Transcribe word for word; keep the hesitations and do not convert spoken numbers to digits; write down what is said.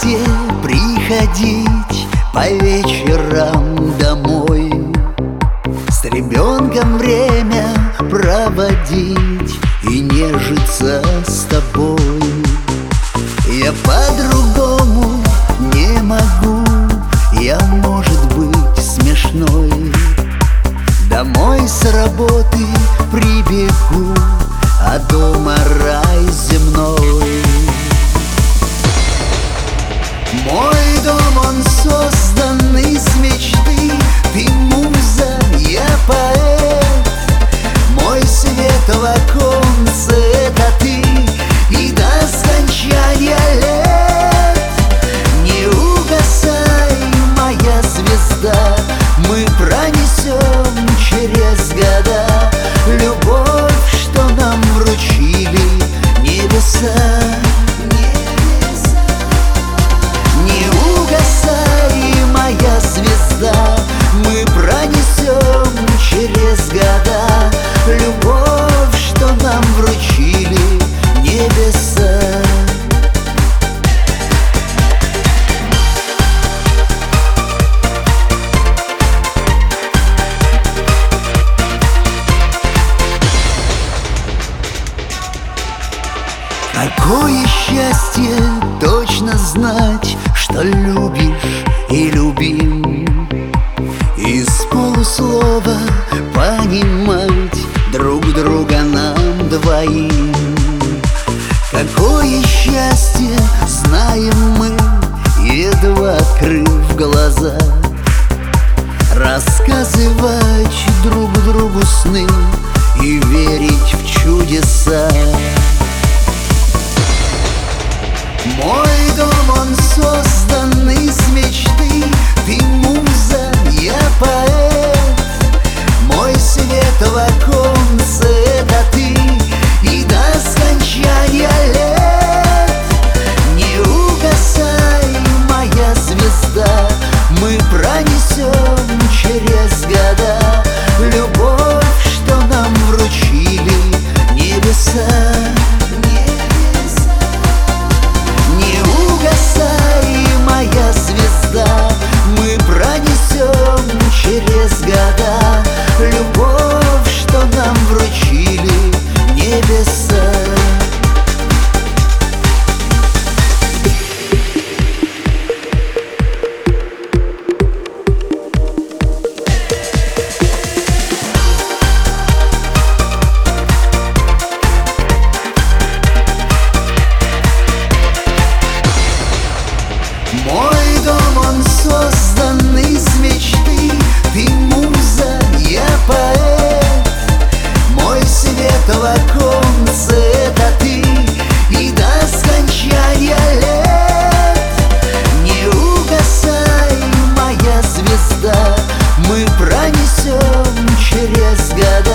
счастье приходить по вечерам домой, с ребенком время проводить и нежиться с тобой. Я по-другому не могу, я, может быть, смешной. Домой с работы прибегу, а дома рай земной. Мой дом, он создан из мечты. Ты муза, я поэт. Мой свет в оконце — это ты. И до скончания лет не угасай, моя звезда. Мы пронесем через года любовь, что нам вручили небеса. Не угасай, моя звезда. Мы пронесем через года любовь, что нам вручили небеса. Какое счастье точно знать, что любишь и любим, из полуслова понимать друг друга нам двоим. Какое счастье знаем мы, едва открыв глаза, рассказывать друг другу сны и верить в чудеса. Мой дом, он создан из мечты. Ты муза, я поэт. Мой свет в оконце — это ты. И до скончания лет не угасай, моя звезда. Мы пронесем через года любовь, что нам вручили небеса. Моя звезда, мы пронесем через года любовь, что нам вручили небеса. Мой дом, он создан из мечты. Ты муза, я поэт. Мой свет в оконце — это ты. И до скончания лет не угасай, моя звезда. Мы пронесем через года